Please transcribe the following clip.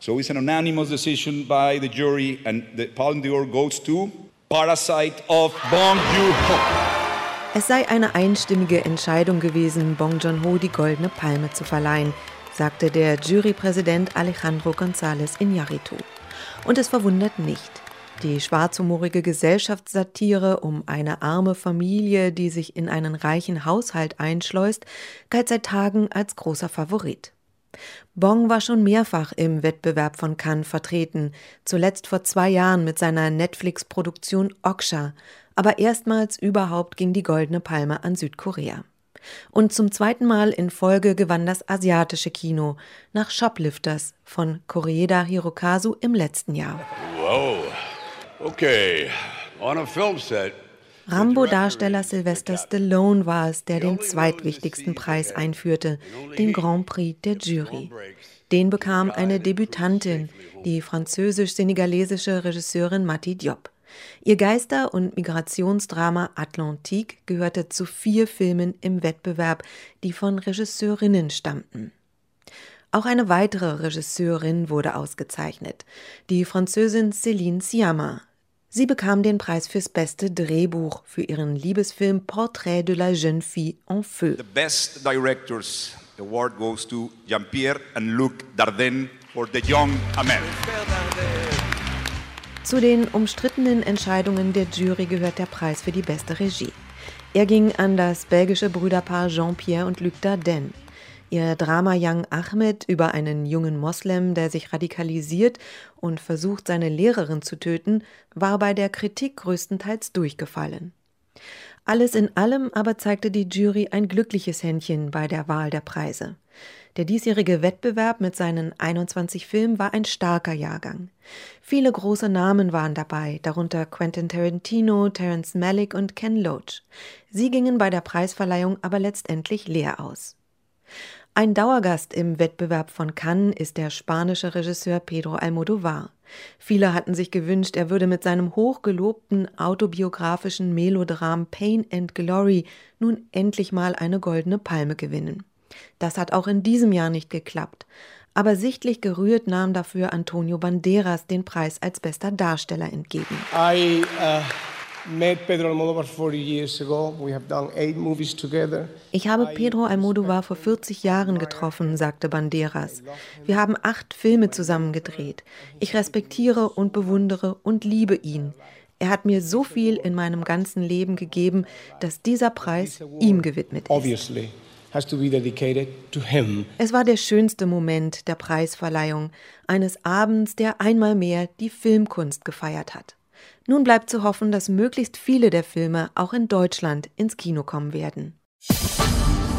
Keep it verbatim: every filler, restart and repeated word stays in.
So it's an unanimous decision by the jury and the Palme d'Or goes to Parasite of Bong Joon-ho. Es sei eine einstimmige Entscheidung gewesen, Bong Joon-ho die Goldene Palme zu verleihen, sagte der Jurypräsident Alejandro González Iñárritu. Und es verwundert nicht. Die schwarzhumorige Gesellschaftssatire um eine arme Familie, die sich in einen reichen Haushalt einschleust, galt seit Tagen als großer Favorit. Bong war schon mehrfach im Wettbewerb von Cannes vertreten, zuletzt vor zwei Jahren mit seiner Netflix-Produktion Okja, aber erstmals überhaupt ging die Goldene Palme an Südkorea. Und zum zweiten Mal in Folge gewann das asiatische Kino nach Shoplifters von Koreeda Hirokazu im letzten Jahr. Wow. Okay, on a film set. Rambo-Darsteller Sylvester Stallone war es, der den zweitwichtigsten Preis einführte, den Grand Prix der Jury. Den bekam eine Debütantin, die französisch-senegalesische Regisseurin Mati Diop. Ihr Geister- und Migrationsdrama Atlantique gehörte zu vier Filmen im Wettbewerb, die von Regisseurinnen stammten. Auch eine weitere Regisseurin wurde ausgezeichnet, die Französin Céline Sciamma. Sie bekam den Preis fürs beste Drehbuch für ihren Liebesfilm Portrait de la jeune fille en feu. The Best Directors Award goes to Jean-Pierre and Luc Dardenne for The Young Amel. Zu den umstrittenen Entscheidungen der Jury gehört der Preis für die beste Regie. Er ging an das belgische Brüderpaar Jean-Pierre und Luc Dardenne. Ihr Drama Young Ahmed über einen jungen Moslem, der sich radikalisiert und versucht, seine Lehrerin zu töten, war bei der Kritik größtenteils durchgefallen. Alles in allem aber zeigte die Jury ein glückliches Händchen bei der Wahl der Preise. Der diesjährige Wettbewerb mit seinen einundzwanzig Filmen war ein starker Jahrgang. Viele große Namen waren dabei, darunter Quentin Tarantino, Terrence Malick und Ken Loach. Sie gingen bei der Preisverleihung aber letztendlich leer aus. Ein Dauergast im Wettbewerb von Cannes ist der spanische Regisseur Pedro Almodóvar. Viele hatten sich gewünscht, er würde mit seinem hochgelobten autobiografischen Melodram Pain and Glory nun endlich mal eine Goldene Palme gewinnen. Das hat auch in diesem Jahr nicht geklappt. Aber sichtlich gerührt nahm dafür Antonio Banderas den Preis als bester Darsteller entgegen. I, uh met Pedro Almodóvar forty years ago. We have done eight movies together. Ich habe Pedro Almodóvar vor vierzig Jahren getroffen, sagte Banderas. Wir haben acht Filme zusammen gedreht. Ich respektiere und bewundere und liebe ihn. Er hat mir so viel in meinem ganzen Leben gegeben, dass dieser Preis ihm gewidmet ist. Has to be dedicated to him. Es war der schönste Moment der Preisverleihung, eines Abends, der einmal mehr die Filmkunst gefeiert hat. Nun bleibt zu hoffen, dass möglichst viele der Filme auch in Deutschland ins Kino kommen werden.